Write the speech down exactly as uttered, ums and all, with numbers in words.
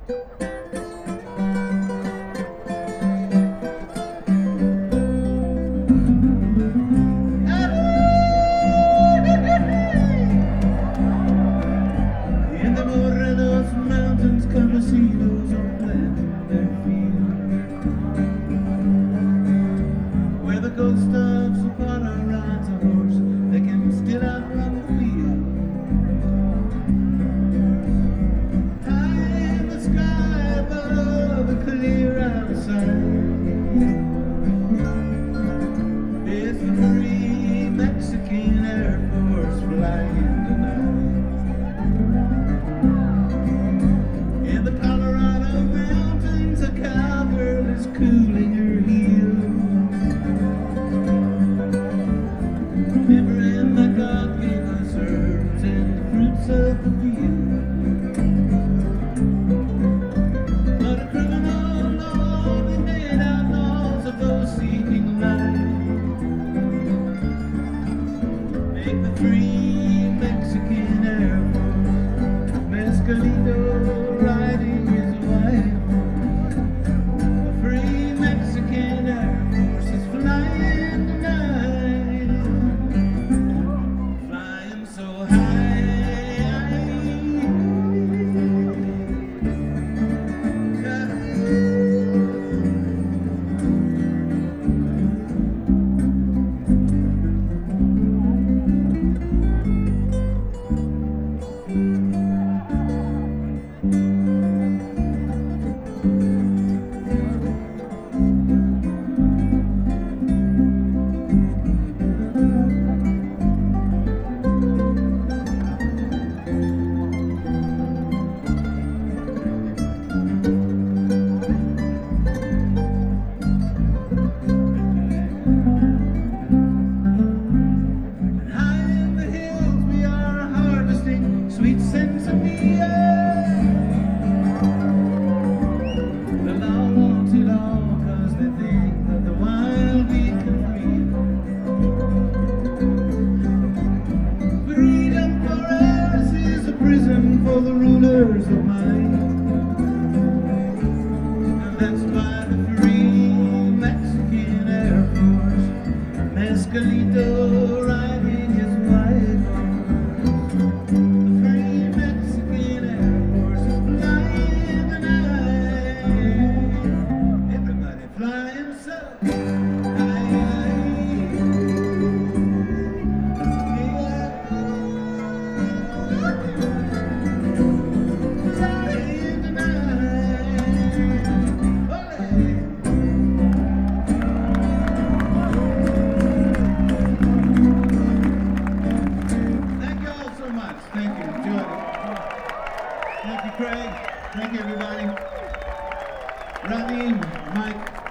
Casinos are planting their fields, where the ghost of Zapata rides a horse that can still outrun the wheel. High in the sky above and clear outside, there's the free Mexican Air Force flying tonight. In the Colorado mountains, a cowgirl is cooling her heels, remembering that God gave us herbs and the fruits of the field. But a criminal law, they made outlaws of those seeking life. Make the free Mexican Air Force Mescalito riding his wife. A free Mexican Air Force is flying tonight, flying so high. Sweet Sensimilla, the law wants it all, cause they think that the wild we can free. Freedom for us is a prison for the rulers of mind, and that's why the free Mexican Air Force Mescalito riding his wife. Thank you, enjoyed it. Thank you, Craig. Thank you, everybody. Rodney, Mike.